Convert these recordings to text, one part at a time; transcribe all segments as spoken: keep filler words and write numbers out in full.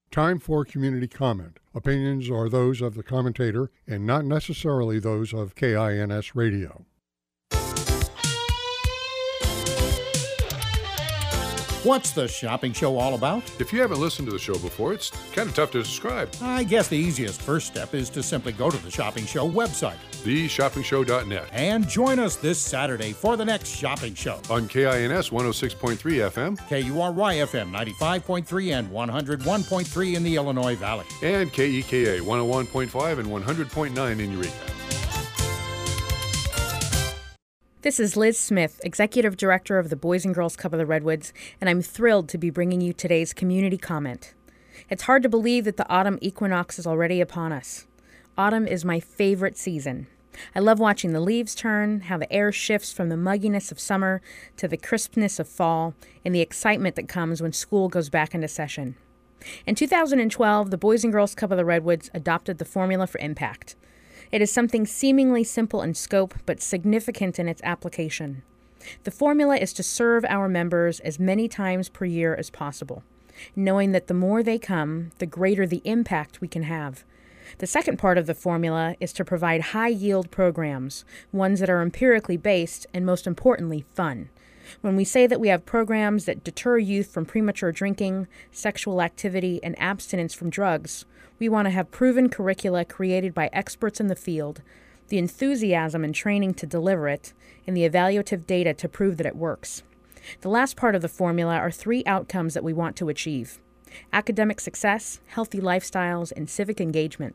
Time for community comment. Opinions are those of the commentator and not necessarily those of K I N S Radio. What's the shopping show all about? If you haven't listened to the show before, it's kind of tough to describe. I guess the easiest first step is to simply go to the Shopping Show website, the shopping show dot net, and join us this Saturday for the next shopping show. On K I N S one oh six point three F M, K U R Y F M ninety-five point three and one oh one point three in the Illinois Valley, and K E K A one oh one point five and one hundred point nine in Eureka. This is Liz Smith, Executive Director of the Boys and Girls Club of the Redwoods, and I'm thrilled to be bringing you today's community comment. It's hard to believe that the autumn equinox is already upon us. Autumn is my favorite season. I love watching the leaves turn, how the air shifts from the mugginess of summer to the crispness of fall, and the excitement that comes when school goes back into session. In two thousand twelve, the Boys and Girls Club of the Redwoods adopted the formula for impact. It is something seemingly simple in scope, but significant in its application. The formula is to serve our members as many times per year as possible, knowing that the more they come, the greater the impact we can have. The second part of the formula is to provide high-yield programs, ones that are empirically based and, most importantly, fun. When we say that we have programs that deter youth from premature drinking, sexual activity, and abstinence from drugs, we want to have proven curricula created by experts in the field, the enthusiasm and training to deliver it, and the evaluative data to prove that it works. The last part of the formula are three outcomes that we want to achieve: academic success, healthy lifestyles, and civic engagement.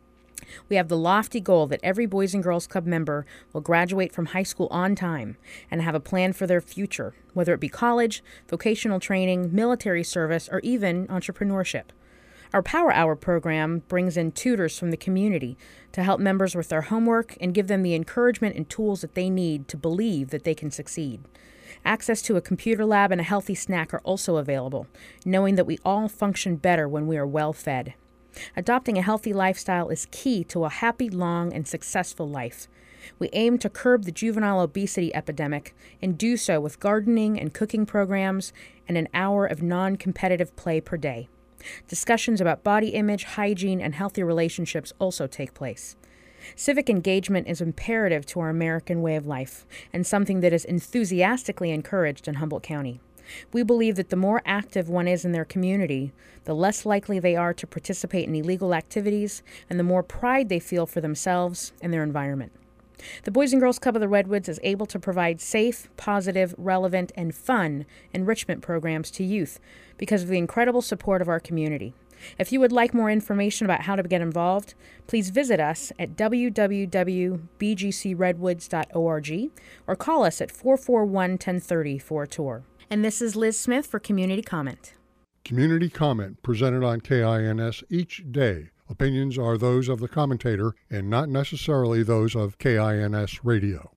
We have the lofty goal that every Boys and Girls Club member will graduate from high school on time and have a plan for their future, whether it be college, vocational training, military service, or even entrepreneurship. Our Power Hour program brings in tutors from the community to help members with their homework and give them the encouragement and tools that they need to believe that they can succeed. Access to a computer lab and a healthy snack are also available, knowing that we all function better when we are well fed. Adopting a healthy lifestyle is key to a happy, long, and successful life. We aim to curb the juvenile obesity epidemic and do so with gardening and cooking programs and an hour of non-competitive play per day. Discussions about body image, hygiene, and healthy relationships also take place. Civic engagement is imperative to our American way of life and something that is enthusiastically encouraged in Humboldt County. We believe that the more active one is in their community, the less likely they are to participate in illegal activities and the more pride they feel for themselves and their environment. The Boys and Girls Club of the Redwoods is able to provide safe, positive, relevant, and fun enrichment programs to youth because of the incredible support of our community. If you would like more information about how to get involved, please visit us at w w w dot b g c redwoods dot org or call us at four four one, one zero three zero for a tour. And this is Liz Smith for Community Comment. Community comment presented on K I N S each day. Opinions are those of the commentator and not necessarily those of K I N S Radio.